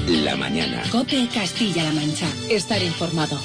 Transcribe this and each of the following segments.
La mañana. COPE Castilla-La Mancha. Estar informado.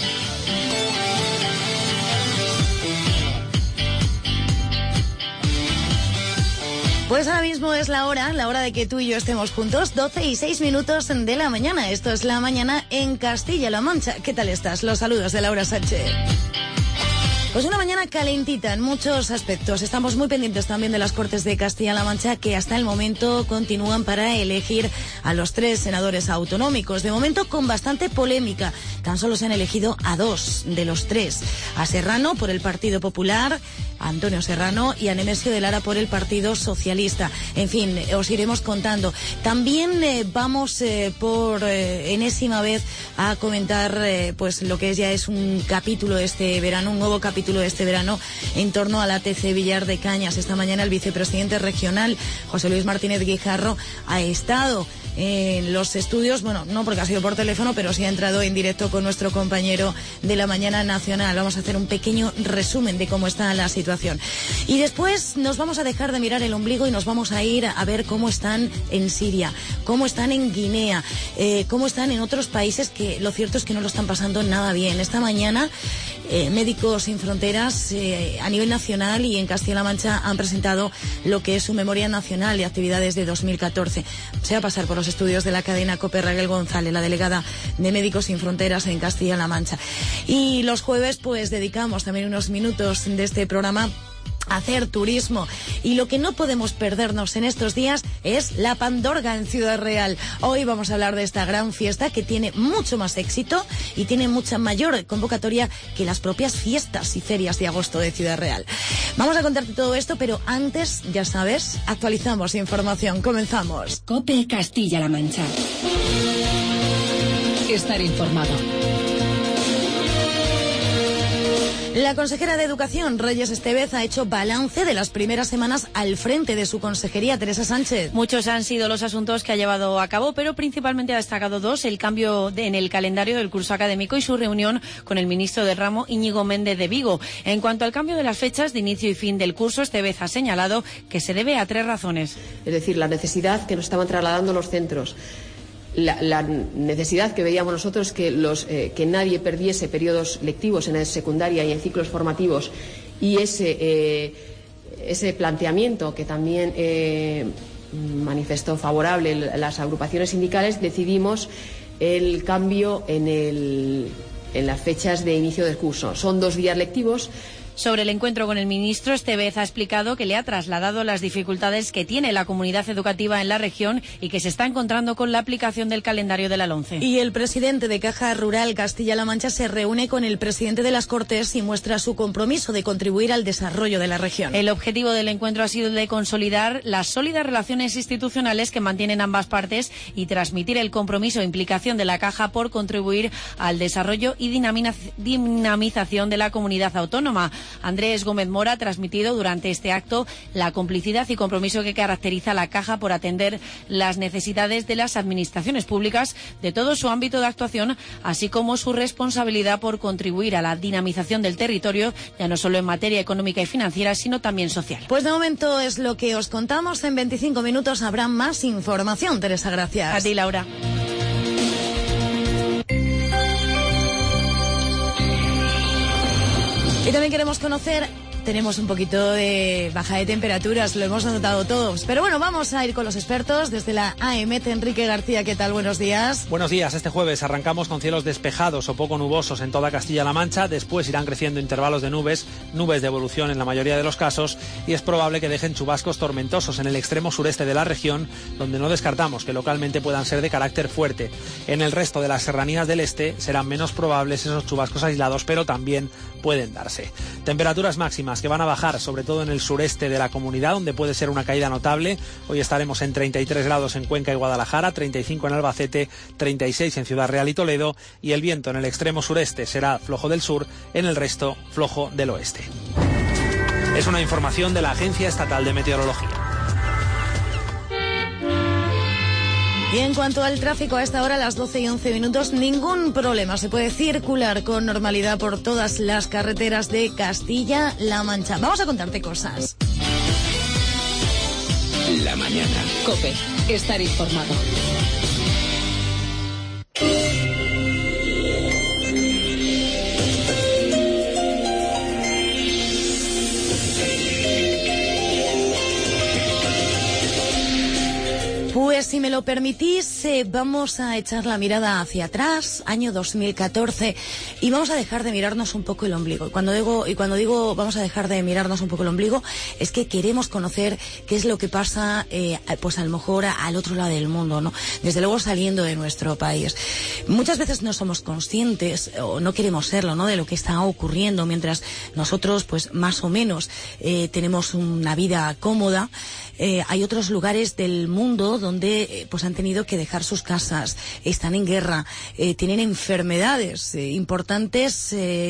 Pues ahora mismo es la hora de que tú y yo estemos juntos, 12:06 de la mañana. Esto es La Mañana en Castilla-La Mancha. ¿Qué tal estás? Los saludos de Laura Sánchez. Pues una mañana calentita en muchos aspectos. Estamos muy pendientes también de las Cortes de Castilla-La Mancha, que hasta el momento continúan para elegir a los 3 senadores autonómicos. De momento con bastante polémica. Tan solo se han elegido a 2 de los 3. A Serrano por el Partido Popular, a Antonio Serrano, y a Nemesio de Lara por el Partido Socialista. En fin, os iremos contando. También vamos por enésima vez a comentar pues lo que ya es un capítulo este verano, un nuevo capítulo este verano en torno a la TC Villar de Cañas. Esta mañana el vicepresidente regional, José Luis Martínez Guijarro, ha estado en los estudios, bueno, no porque ha sido por teléfono, pero sí ha entrado en directo con nuestro compañero de La Mañana Nacional. Vamos a hacer un pequeño resumen de cómo está la situación. Y después nos vamos a dejar de mirar el ombligo y nos vamos a ir a ver cómo están en Siria, cómo están en Guinea, cómo están en otros países que lo cierto es que no lo están pasando nada bien. Esta mañana Médicos Sin Fronteras a nivel nacional y en Castilla-La Mancha han presentado lo que es su memoria nacional de actividades de 2014. Se va a pasar por los estudios de la cadena COPE Raquel González, la delegada de Médicos Sin Fronteras en Castilla-La Mancha. Y los jueves pues dedicamos también unos minutos de este programa a hacer turismo, y lo que no podemos perdernos en estos días es la Pandorga en Ciudad Real. Hoy vamos a hablar de esta gran fiesta que tiene mucho más éxito y tiene mucha mayor convocatoria que las propias fiestas y ferias de agosto de Ciudad Real. Vamos a contarte todo esto, pero antes, ya sabes, actualizamos información. Comenzamos. COPE Castilla-La Mancha. Estar informado. La consejera de Educación, Reyes Estevez, ha hecho balance de las primeras semanas al frente de su consejería. Teresa Sánchez. Muchos han sido los asuntos que ha llevado a cabo, pero principalmente ha destacado 2, el cambio en el calendario del curso académico y su reunión con el ministro del ramo, Íñigo Méndez de Vigo. En cuanto al cambio de las fechas de inicio y fin del curso, Estevez ha señalado que se debe a 3 razones. Es decir, la necesidad que nos estaban trasladando los centros. La necesidad que veíamos nosotros que nadie perdiese periodos lectivos en la secundaria y en ciclos formativos, y ese planteamiento que también manifestó favorable las agrupaciones sindicales, decidimos el cambio en las fechas de inicio del curso. Son 2 días lectivos. Sobre el encuentro con el ministro, Estevez ha explicado que le ha trasladado las dificultades que tiene la comunidad educativa en la región y que se está encontrando con la aplicación del calendario de la LOMCE. Y el presidente de Caja Rural Castilla-La Mancha se reúne con el presidente de las Cortes y muestra su compromiso de contribuir al desarrollo de la región. El objetivo del encuentro ha sido el de consolidar las sólidas relaciones institucionales que mantienen ambas partes y transmitir el compromiso e implicación de la Caja por contribuir al desarrollo y dinamización de la comunidad autónoma. Andrés Gómez Mora ha transmitido durante este acto la complicidad y compromiso que caracteriza a la Caja por atender las necesidades de las administraciones públicas de todo su ámbito de actuación, así como su responsabilidad por contribuir a la dinamización del territorio, ya no solo en materia económica y financiera, sino también social. Pues de momento es lo que os contamos. En 25 minutos habrá más información. Teresa, gracias. A ti, Laura. Y también queremos conocer, tenemos un poquito de baja de temperaturas, lo hemos notado todos. Pero bueno, vamos a ir con los expertos desde la AEMET. Enrique García, ¿qué tal? Buenos días. Buenos días. Este jueves arrancamos con cielos despejados o poco nubosos en toda Castilla-La Mancha. Después irán creciendo intervalos de nubes de evolución en la mayoría de los casos, y es probable que dejen chubascos tormentosos en el extremo sureste de la región, donde no descartamos que localmente puedan ser de carácter fuerte. En el resto de las serranías del este serán menos probables esos chubascos aislados, pero también pueden darse. Temperaturas máximas que van a bajar, sobre todo en el sureste de la comunidad, donde puede ser una caída notable. Hoy estaremos en 33 grados en Cuenca y Guadalajara, 35 en Albacete, 36 en Ciudad Real y Toledo, y el viento en el extremo sureste será flojo del sur, en el resto flojo del oeste. Es una información de la Agencia Estatal de Meteorología. Y en cuanto al tráfico, a esta hora, a las 12:11, ningún problema. Se puede circular con normalidad por todas las carreteras de Castilla-La Mancha. Vamos a contarte cosas. La mañana. COPE. Estar informado. Pues si me lo permitís, vamos a echar la mirada hacia atrás, año 2014, y vamos a dejar de mirarnos un poco el ombligo. Y cuando digo vamos a dejar de mirarnos un poco el ombligo, es que queremos conocer qué es lo que pasa, pues a lo mejor al otro lado del mundo, ¿no? Desde luego saliendo de nuestro país. Muchas veces no somos conscientes, o no queremos serlo, ¿no?, de lo que está ocurriendo, mientras nosotros, pues más o menos, tenemos una vida cómoda. Hay otros lugares del mundo donde pues han tenido que dejar sus casas, están en guerra, tienen enfermedades importantes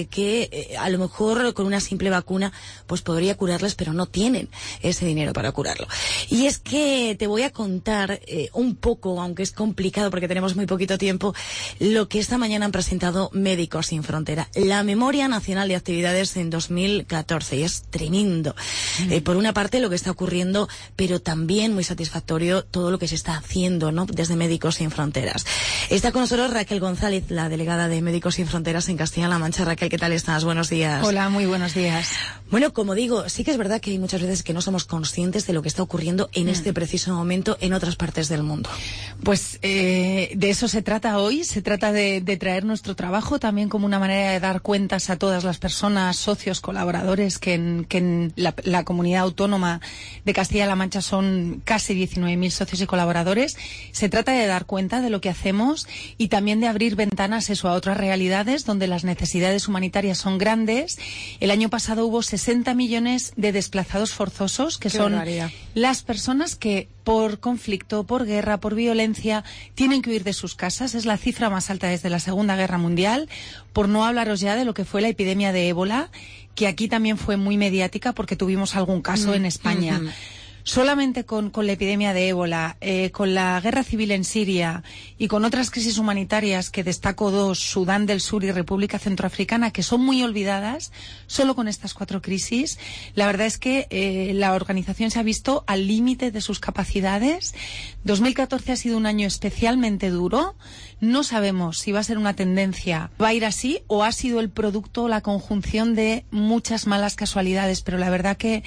que a lo mejor con una simple vacuna pues podría curarles, pero no tienen ese dinero para curarlo. Y es que te voy a contar un poco, aunque es complicado porque tenemos muy poquito tiempo, lo que esta mañana han presentado Médicos Sin Frontera, la Memoria Nacional de Actividades en 2014, y es tremendo. Por una parte lo que está ocurriendo, pero también muy satisfactorio todo lo que se está haciendo, ¿no?, desde Médicos Sin Fronteras. Está con nosotros Raquel González, la delegada de Médicos Sin Fronteras en Castilla-La Mancha. Raquel, ¿qué tal estás? Buenos días. Hola, muy buenos días. Bueno, como digo, sí que es verdad que hay muchas veces que no somos conscientes de lo que está ocurriendo en este preciso momento en otras partes del mundo. Pues de eso se trata hoy. Se trata de traer nuestro trabajo también como una manera de dar cuentas a todas las personas, socios, colaboradores que en la comunidad autónoma de Castilla-La Mancha son casi 19.000 socios y colaboradores. Se trata de dar cuenta de lo que hacemos y también de abrir ventanas a otras realidades donde las necesidades humanitarias son grandes. El año pasado hubo 60 millones de desplazados forzosos, que son las personas que por conflicto, por guerra, por violencia, tienen que huir de sus casas. Es la cifra más alta desde la Segunda Guerra Mundial, por no hablaros ya de lo que fue la epidemia de ébola, que aquí también fue muy mediática porque tuvimos algún caso en España. Solamente con la epidemia de ébola, con la guerra civil en Siria y con otras crisis humanitarias que destaco dos, Sudán del Sur y República Centroafricana, que son muy olvidadas, solo con estas 4 crisis, la verdad es que la organización se ha visto al límite de sus capacidades. 2014 ha sido un año especialmente duro. No sabemos si va a ser una tendencia, va a ir así, o ha sido el producto, la conjunción de muchas malas casualidades, pero la verdad que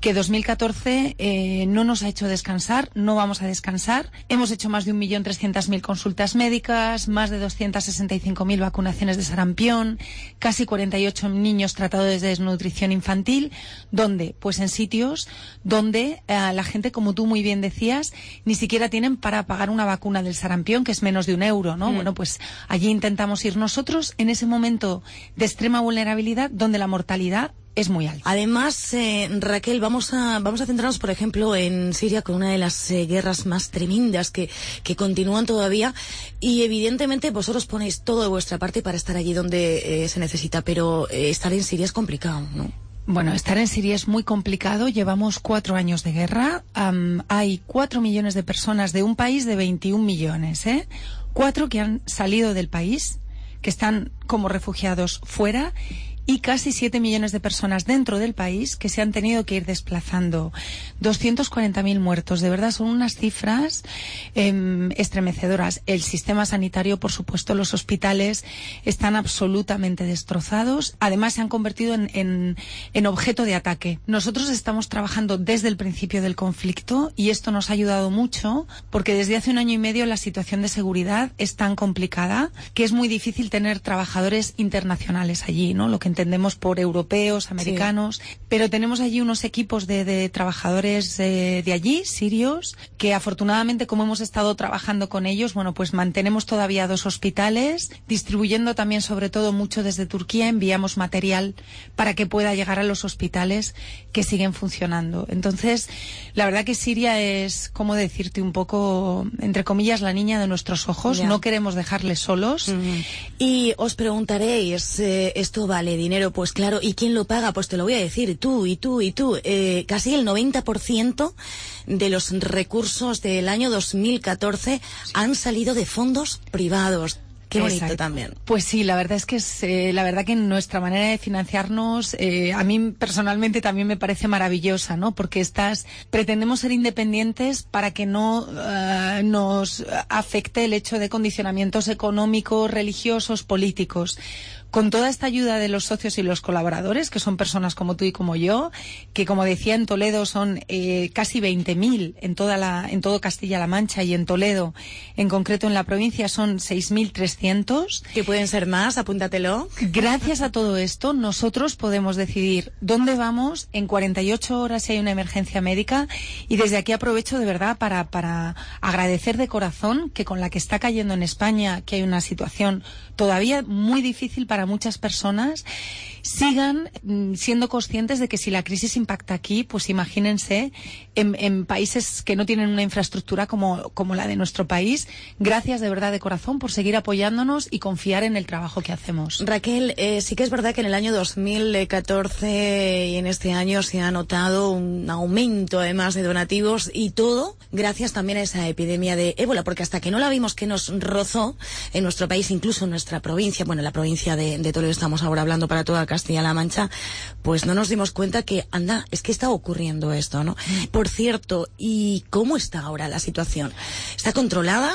2014 no nos ha hecho descansar, no vamos a descansar. Hemos hecho más de 1.300.000 consultas médicas, más de 265.000 vacunaciones de sarampión, casi 48 niños tratados de desnutrición infantil. ¿Dónde? Pues en sitios donde la gente, como tú muy bien decías, ni siquiera tienen para pagar una vacuna del sarampión, que es menos de €1, ¿no? Bueno, pues allí intentamos ir nosotros en ese momento de extrema vulnerabilidad donde la mortalidad es muy alta. Además, Raquel, vamos a centrarnos, por ejemplo, en Siria, con una de las guerras más tremendas que continúan todavía, y evidentemente vosotros ponéis todo de vuestra parte para estar allí donde se necesita, pero estar en Siria es complicado, ¿no? Bueno, estar en Siria es muy complicado. Llevamos 4 años de guerra. Hay 4 millones de personas de un país de 21 millones, 4 que han salido del país, que están como refugiados fuera, y casi 7 millones de personas dentro del país que se han tenido que ir desplazando. 240.000 muertos. De verdad, son unas cifras estremecedoras. El sistema sanitario, por supuesto, los hospitales están absolutamente destrozados. Además, se han convertido en objeto de ataque. Nosotros estamos trabajando desde el principio del conflicto y esto nos ha ayudado mucho porque desde hace 1 año y medio la situación de seguridad es tan complicada que es muy difícil tener trabajadores internacionales allí, ¿no? Lo que entendemos por europeos, americanos, sí. Pero tenemos allí unos equipos de trabajadores de allí, sirios, que afortunadamente, como hemos estado trabajando con ellos, bueno, pues mantenemos todavía 2 hospitales, distribuyendo también sobre todo mucho desde Turquía, enviamos material para que pueda llegar a los hospitales que siguen funcionando. Entonces, la verdad que Siria es, ¿cómo decirte? Un poco, entre comillas, la niña de nuestros ojos, no queremos dejarles solos. Y os preguntaréis, ¿esto vale dinero? Pues claro, ¿y quién lo paga? Pues te lo voy a decir, tú y tú y tú. Casi el 90% de los recursos del año 2014 han salido de fondos privados. Qué bonito. Exacto. También. Pues sí, la verdad es que la verdad que nuestra manera de financiarnos, a mí personalmente también me parece maravillosa, ¿no? Porque pretendemos ser independientes para que no nos afecte el hecho de condicionamientos económicos, religiosos, políticos. Con toda esta ayuda de los socios y los colaboradores, que son personas como tú y como yo, que como decía en Toledo son casi 20.000 en todo Castilla-La Mancha, y en Toledo, en concreto en la provincia, son 6.300. Que pueden ser más, apúntatelo. Gracias a todo esto, nosotros podemos decidir dónde vamos en 48 horas si hay una emergencia médica, y desde aquí aprovecho de verdad para agradecer de corazón que con la que está cayendo en España, que hay una situación todavía muy difícil para muchas personas, sigan siendo conscientes de que si la crisis impacta aquí, pues imagínense en países que no tienen una infraestructura como la de nuestro país. Gracias de verdad de corazón por seguir apoyándonos y confiar en el trabajo que hacemos. Raquel, sí que es verdad que en el año 2014 y en este año se ha notado un aumento además de donativos, y todo gracias también a esa epidemia de ébola, porque hasta que no la vimos que nos rozó en nuestro país, incluso en nuestra provincia, bueno, la provincia de Toledo estamos ahora hablando para toda Castilla-La Mancha, pues no nos dimos cuenta que, anda, es que está ocurriendo esto, ¿no? Por cierto, ¿y cómo está ahora la situación? ¿Está controlada?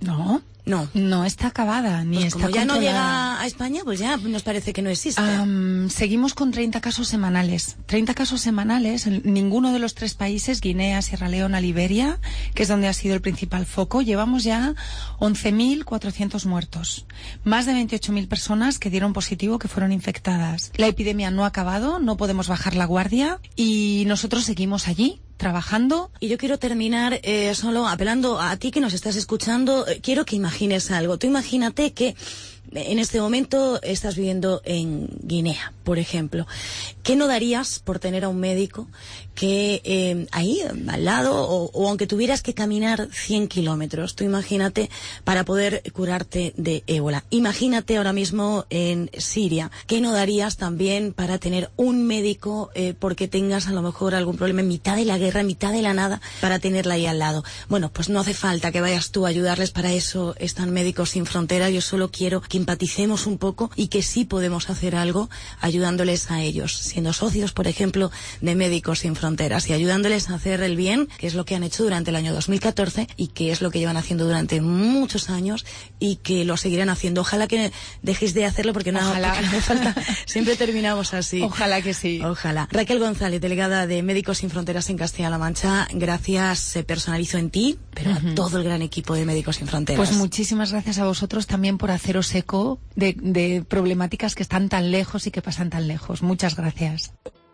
No está acabada, ni pues está como ya controlada. no llega a España, pues ya nos parece que no existe. Seguimos con 30 casos semanales. 30 casos semanales en ninguno de los 3 países, Guinea, Sierra Leona, Liberia, que es donde ha sido el principal foco. Llevamos ya 11.400 muertos. Más de 28.000 personas que dieron positivo, que fueron infectadas. La epidemia no ha acabado, no podemos bajar la guardia, y nosotros seguimos allí, trabajando. Y yo quiero terminar solo apelando a ti que nos estás escuchando. Quiero que imagines algo. Tú imagínate que en este momento estás viviendo en Guinea, por ejemplo. ¿Qué no darías por tener a un médico que ahí, al lado, o aunque tuvieras que caminar 100 kilómetros, tú imagínate, para poder curarte de ébola? Imagínate ahora mismo en Siria. ¿Qué no darías también para tener un médico porque tengas a lo mejor algún problema en mitad de la guerra, en mitad de la nada, para tenerla ahí al lado? Bueno, pues no hace falta que vayas tú a ayudarles, para eso están Médicos Sin Fronteras. Yo solo quiero que empaticemos un poco y que sí podemos hacer algo ayudándoles a ellos, siendo socios, por ejemplo, de Médicos Sin Fronteras, y ayudándoles a hacer el bien, que es lo que han hecho durante el año 2014 y que es lo que llevan haciendo durante muchos años y que lo seguirán haciendo. Ojalá que dejéis de hacerlo, porque no hace falta. Siempre terminamos así. Ojalá que sí. Ojalá. Raquel González, delegada de Médicos Sin Fronteras en Castilla-La Mancha, gracias, personalizo en ti, pero a todo el gran equipo de Médicos Sin Fronteras. Pues muchísimas gracias a vosotros también por haceros eco de problemáticas que están tan lejos y que pasan tan lejos. Muchas gracias.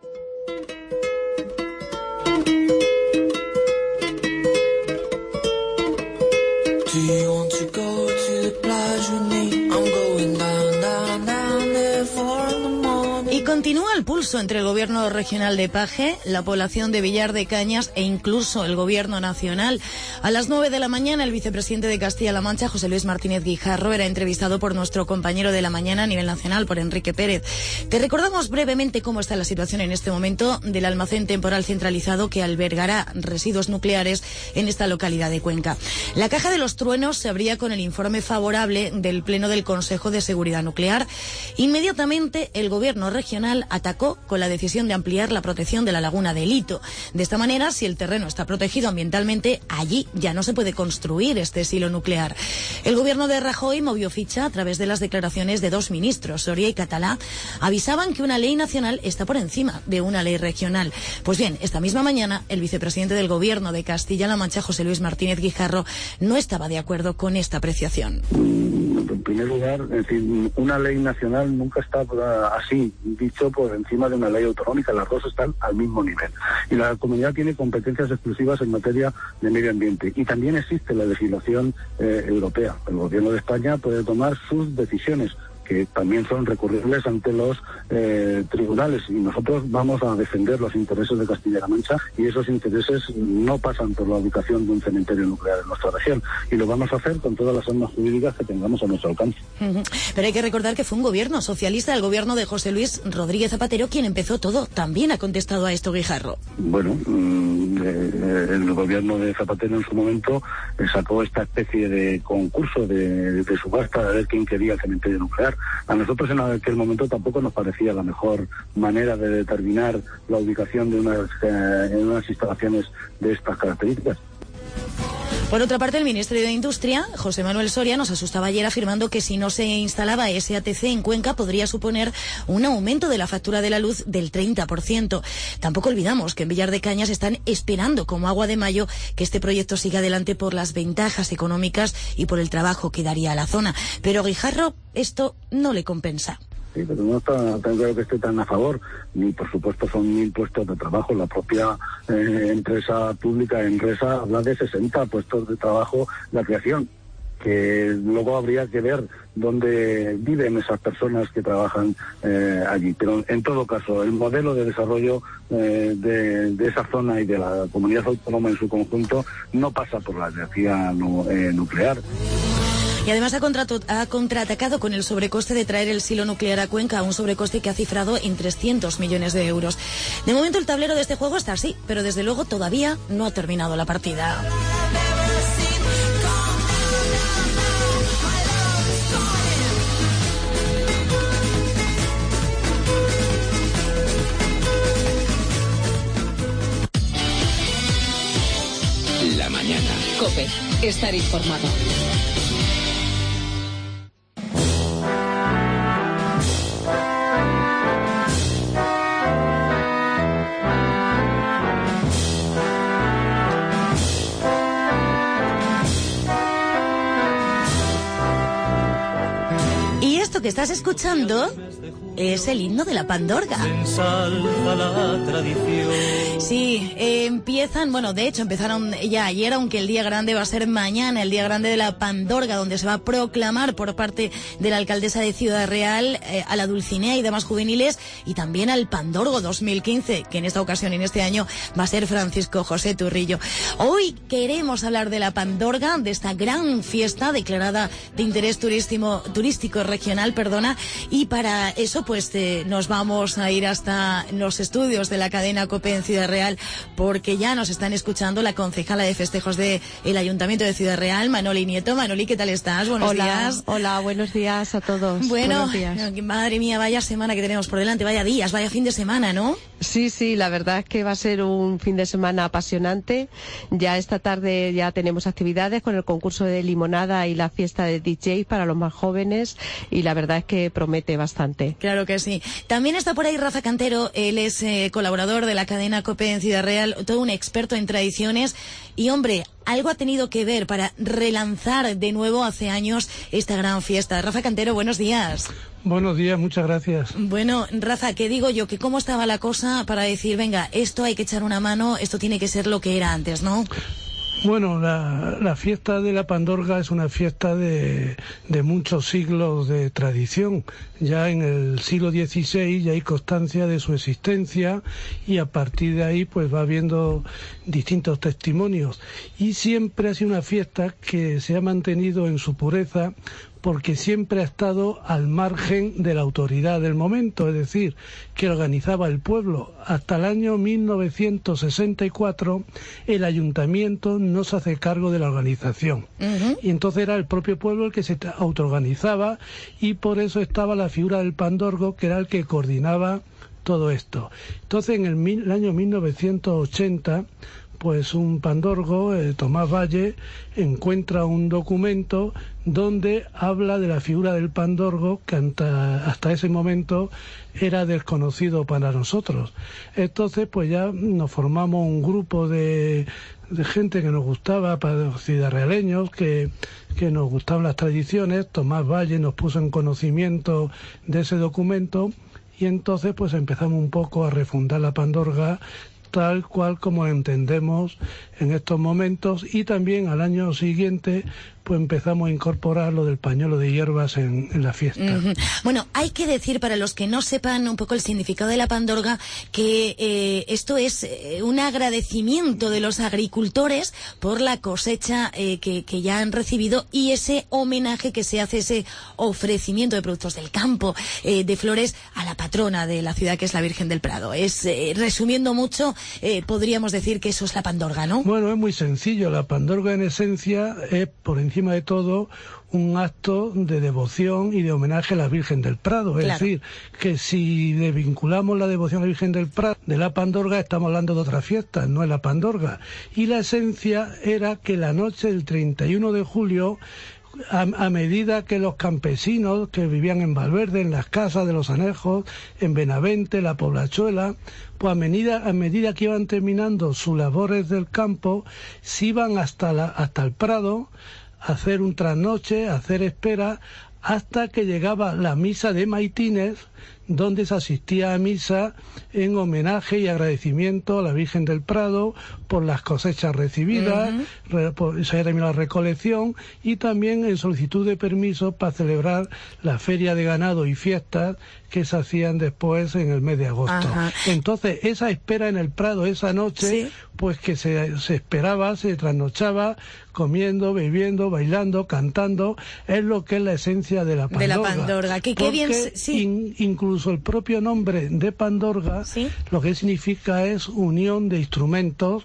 Do you want to go to the plage with me? I'm going down, down, down there for the morning. Y continúa el pulso entre el gobierno regional de Paje, la población de Villar de Cañas e incluso el gobierno nacional. A las 9 de la mañana, el vicepresidente de Castilla-La Mancha, José Luis Martínez Guijarro, era entrevistado por nuestro compañero de la mañana a nivel nacional, por Enrique Pérez. Te recordamos brevemente cómo está la situación en este momento del almacén temporal centralizado que albergará residuos nucleares en esta localidad de Cuenca. La caja de los truenos se abría con el informe favorable del Pleno del Consejo de Seguridad Nuclear. Inmediatamente, el gobierno regional atacó con la decisión de ampliar la protección de la laguna de Lito. De esta manera, si el terreno está protegido ambientalmente, allí ya no se puede construir este silo nuclear. El gobierno de Rajoy movió ficha a través de las declaraciones de 2 ministros, Soria y Catalá. Avisaban que una ley nacional está por encima de una ley regional. Pues bien, esta misma mañana, el vicepresidente del gobierno de Castilla-La Mancha, José Luis Martínez Guijarro, no estaba de acuerdo con esta apreciación. En primer lugar, es decir, una ley nacional nunca está así, dicho, por encima de una ley autonómica. Las dos están al mismo nivel. Y la comunidad tiene competencias exclusivas en materia de medio ambiente. Y también existe la legislación europea. El gobierno de España puede tomar sus decisiones, que también son recurribles ante los tribunales, y nosotros vamos a defender los intereses de Castilla-La Mancha, y esos intereses no pasan por la ubicación de un cementerio nuclear en nuestra región, y lo vamos a hacer con todas las armas jurídicas que tengamos a nuestro alcance. Pero hay que recordar que fue un gobierno socialista, el gobierno de José Luis Rodríguez Zapatero, quien empezó todo. También ha contestado a esto Guijarro. Bueno, el gobierno de Zapatero en su momento sacó esta especie de concurso de subasta de ver quién quería el cementerio nuclear. A nosotros en aquel momento tampoco nos parecía la mejor manera de determinar la ubicación de unas instalaciones de estas características. Por otra parte, el Ministerio de Industria, José Manuel Soria, nos asustaba ayer afirmando que si no se instalaba SATC en Cuenca podría suponer un aumento de la factura de la luz del 30%. Tampoco olvidamos que en Villar de Cañas están esperando como agua de mayo que este proyecto siga adelante por las ventajas económicas y por el trabajo que daría a la zona. Pero a Guijarro esto no le compensa. Sí, pero no está tan claro que esté tan a favor, ni por supuesto son 1.000 puestos de trabajo. La propia empresa pública, Enresa, habla de 60 puestos de trabajo, la creación, que luego habría que ver dónde viven esas personas que trabajan allí. Pero en todo caso, el modelo de desarrollo de esa zona y de la comunidad autónoma en su conjunto no pasa por la energía nuclear. Y además ha contraatacado con el sobrecoste de traer el silo nuclear a Cuenca, un sobrecoste que ha cifrado en 300 millones de euros. De momento el tablero de este juego está así, pero desde luego todavía no ha terminado la partida. La mañana. COPE. Estar informado. Que estás escuchando es el himno de la Pandorga. Sí, empiezan, bueno, de hecho empezaron ya ayer, aunque el día grande va a ser mañana, el día grande de la Pandorga, donde se va a proclamar por parte de la alcaldesa de Ciudad Real a la Dulcinea y demás juveniles, y también al Pandorgo 2015, que en esta ocasión, en este año, va a ser Francisco José Turrillo. Hoy queremos hablar de la Pandorga, de esta gran fiesta declarada de interés turístico regional, y para eso pues nos vamos a ir hasta los estudios de la cadena COPE en Ciudad Real, porque ya nos están escuchando la concejala de festejos del Ayuntamiento de Ciudad Real, Manoli Nieto. Manoli, ¿qué tal estás? Buenos días. Hola, buenos días a todos. Bueno, buenos días. Madre mía, vaya semana que tenemos por delante, vaya días, vaya fin de semana, ¿no? Sí, la verdad es que va a ser un fin de semana apasionante. Ya esta tarde ya tenemos actividades con el concurso de limonada y la fiesta de DJ para los más jóvenes, y la verdad es que promete bastante. Claro que sí. También está por ahí Rafa Cantero, él es colaborador de la cadena COPE en Ciudad Real, todo un experto en tradiciones, y hombre, algo ha tenido que ver para relanzar de nuevo hace años esta gran fiesta. Rafa Cantero, buenos días. Buenos días, muchas gracias. Bueno, Rafa, ¿qué digo yo? Que cómo estaba la cosa para decir, venga, esto hay que echar una mano, esto tiene que ser lo que era antes, ¿no? Bueno, la fiesta de la Pandorga es una fiesta de muchos siglos de tradición. Ya en el siglo XVI ya hay constancia de su existencia, y a partir de ahí pues va habiendo distintos testimonios. Y siempre ha sido una fiesta que se ha mantenido en su pureza, porque siempre ha estado al margen de la autoridad del momento, es decir, que organizaba el pueblo. Hasta el año 1964 el ayuntamiento no se hace cargo de la organización. Y entonces era el propio pueblo el que se autoorganizaba, y por eso estaba la figura del pandorgo, que era el que coordinaba todo esto. Entonces en el año 1980... pues un pandorgo, Tomás Valle, encuentra un documento donde habla de la figura del pandorgo, que hasta ese momento era desconocido para nosotros. Entonces pues ya nos formamos un grupo de gente que nos gustaba, para ciudadrealeños, que nos gustaban las tradiciones. Tomás Valle nos puso en conocimiento de ese documento, y entonces pues empezamos un poco a refundar la Pandorga tal cual como entendemos en estos momentos. Y también al año siguiente pues empezamos a incorporar lo del pañuelo de hierbas en la fiesta. Bueno, hay que decir, para los que no sepan un poco el significado de la pandorga, que esto es un agradecimiento de los agricultores por la cosecha que ya han recibido, y ese homenaje que se hace, ese ofrecimiento de productos del campo, de flores, a la patrona de la ciudad, que es la Virgen del Prado. Es, resumiendo mucho, podríamos decir que eso es la pandorga, ¿no? Bueno, es muy sencillo. La pandorga, en esencia, es, por encima de todo, un acto de devoción y de homenaje a la Virgen del Prado. Es decir, que si desvinculamos la devoción a la Virgen del Prado de la pandorga, estamos hablando de otra fiesta, no es la pandorga. Y la esencia era que la noche del 31 de julio, a medida que los campesinos que vivían en Valverde, en las casas de los Anejos, en Benavente, la Poblachuela, pues a medida que iban terminando sus labores del campo, se iban hasta el Prado a hacer un trasnoche, a hacer espera, hasta que llegaba la misa de Maitines, donde se asistía a misa en homenaje y agradecimiento a la Virgen del Prado por las cosechas recibidas, se había terminado la recolección, y también en solicitud de permiso para celebrar la feria de ganado y fiestas que se hacían después en el mes de agosto. Entonces, esa espera en el Prado esa noche, pues que se esperaba, se trasnochaba, comiendo, bebiendo, bailando, cantando, es lo que es la esencia de la pandorga. De la pandorga, que qué bien... Incluso el propio nombre de pandorga, lo que significa es unión de instrumentos,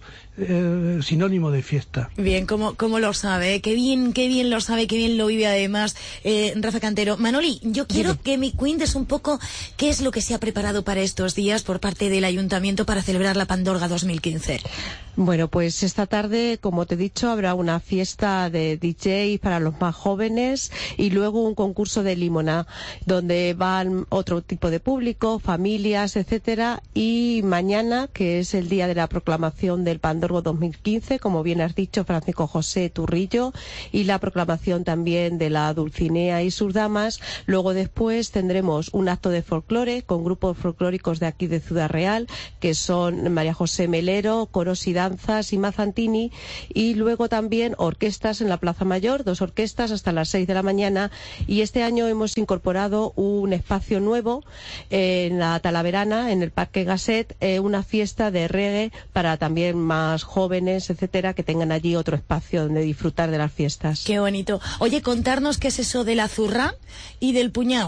sinónimo de fiesta. Bien, ¿cómo lo sabe? Qué bien lo sabe, qué bien lo vive además Rafa Cantero. Manoli, yo quiero que me cuentes un poco qué es lo que se ha preparado para estos días por parte del Ayuntamiento para celebrar la Pandorga 2015. Bueno, pues esta tarde, como te he dicho, habrá una fiesta de DJ para los más jóvenes y luego un concurso de limonada, donde van otro tipo de público, familias, etcétera, y mañana, que es el día de la proclamación del Pandorgo 2015, como bien has dicho, Francisco José Turrillo, y la proclamación también de la Dulcinea y sus damas. Luego después tendremos un acto de folclore con grupos folclóricos de aquí de Ciudad Real, que son María José Melero, Coros y Danzas y Mazantini, y luego también orquestas en la Plaza Mayor, 2 orquestas hasta las 6 de la mañana, y este año hemos incorporado un espacio nuevo en la Talaverana, en el Parque Gasset, una fiesta de reggae para también más jóvenes, etcétera, que tengan allí otro espacio donde disfrutar de las fiestas. Qué bonito. Oye, contarnos qué es eso de la zurra y del puñado.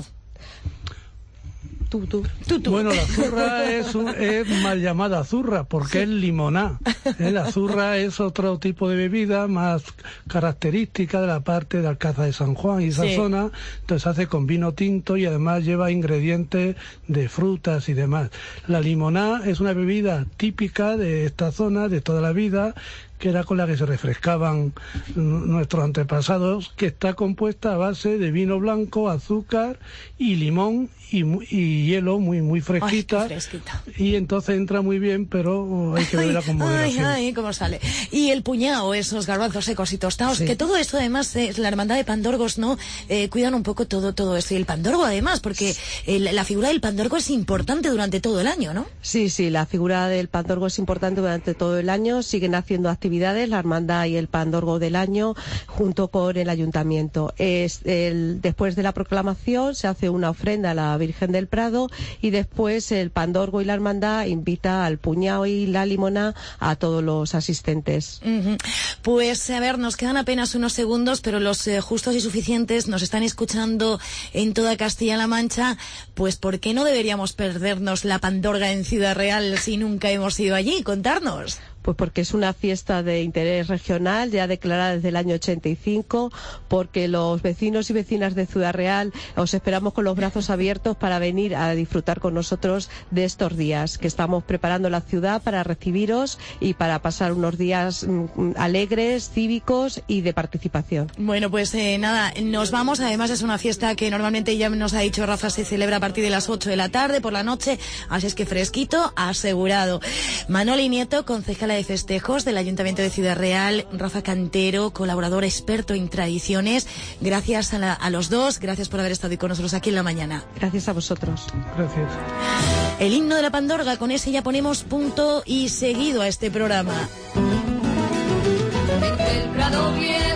Tú. Bueno, la zurra es mal llamada zurra porque es limoná. La zurra es otro tipo de bebida más característica de la parte de Alcázar de San Juan y esa zona. Entonces se hace con vino tinto y además lleva ingredientes de frutas y demás. La limoná es una bebida típica de esta zona de toda la vida, que era con la que se refrescaban nuestros antepasados, que está compuesta a base de vino blanco, azúcar y limón y hielo muy fresquita. Ay, qué fresquita. Y entonces entra muy bien, pero hay que beberla con moderación. Ay, cómo sale. Y el puñado, esos garbanzos secos y tostados, que todo esto además, la hermandad de pandorgos, ¿no? Cuidan un poco todo esto. Y el pandorgo además, porque la figura del pandorgo es importante durante todo el año, ¿no? Sí, la figura del pandorgo es importante durante todo el año. Siguen haciendo actividades, la hermandad y el pandorgo del año, junto con el ayuntamiento. Después de la proclamación se hace una ofrenda a la Virgen del Prado y después el pandorgo y la hermandad invita al puñado y la limonada a todos los asistentes. Pues a ver, nos quedan apenas unos segundos, pero los justos y suficientes nos están escuchando en toda Castilla-La Mancha. Pues ¿por qué no deberíamos perdernos la Pandorga en Ciudad Real si nunca hemos ido allí? Contarnos. Pues porque es una fiesta de interés regional, ya declarada desde el año 85, porque los vecinos y vecinas de Ciudad Real os esperamos con los brazos abiertos para venir a disfrutar con nosotros de estos días, que estamos preparando la ciudad para recibiros y para pasar unos días alegres, cívicos y de participación. Bueno, pues nada, nos vamos. Además es una fiesta que normalmente, ya nos ha dicho Rafa, se celebra a partir de las 8 de la tarde por la noche, así es que fresquito, asegurado. Manoli Nieto, concejala de festejos del Ayuntamiento de Ciudad Real, Rafa Cantero, colaborador experto en tradiciones. Gracias a los dos, gracias por haber estado hoy con nosotros aquí en la mañana. Gracias a vosotros. Gracias. El himno de la Pandorga, con ese ya ponemos punto y seguido a este programa. El Prado viene.